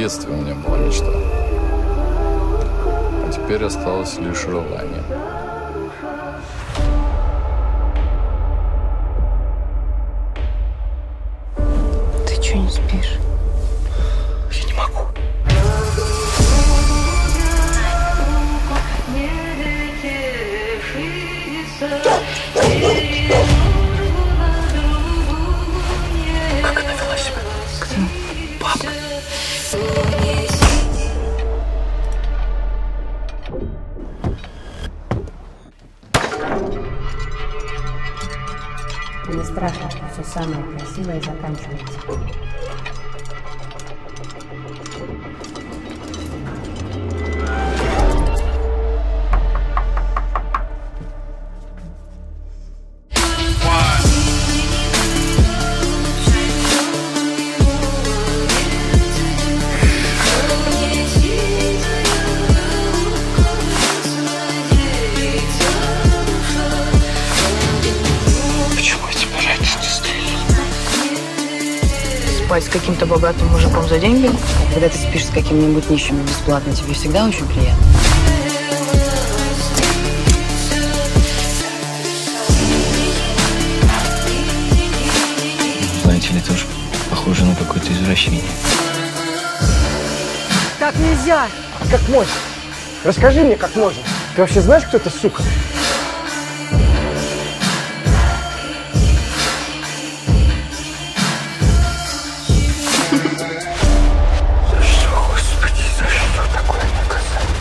детстве у меня была мечта. А теперь осталось лишь желание. Ты что, не спишь? Я не могу. Как она вела себя? Кто? Папка. Не страшно, что все самое красивое заканчивается. Почему я тебя раньше не встретил? Спать с каким-то богатым мужиком за деньги? Когда ты спишь с каким-нибудь нищим бесплатно, тебе всегда очень приятно. Знаете ли, тоже похоже на какое-то извращение. Так нельзя! Как можно? Расскажи мне, как можно. Ты вообще знаешь, кто это, сука? За что, Господи, за что такое наказание?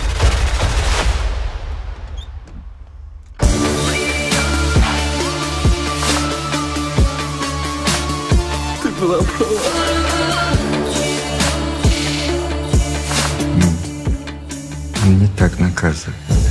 Ты была права. Он не так наказывает.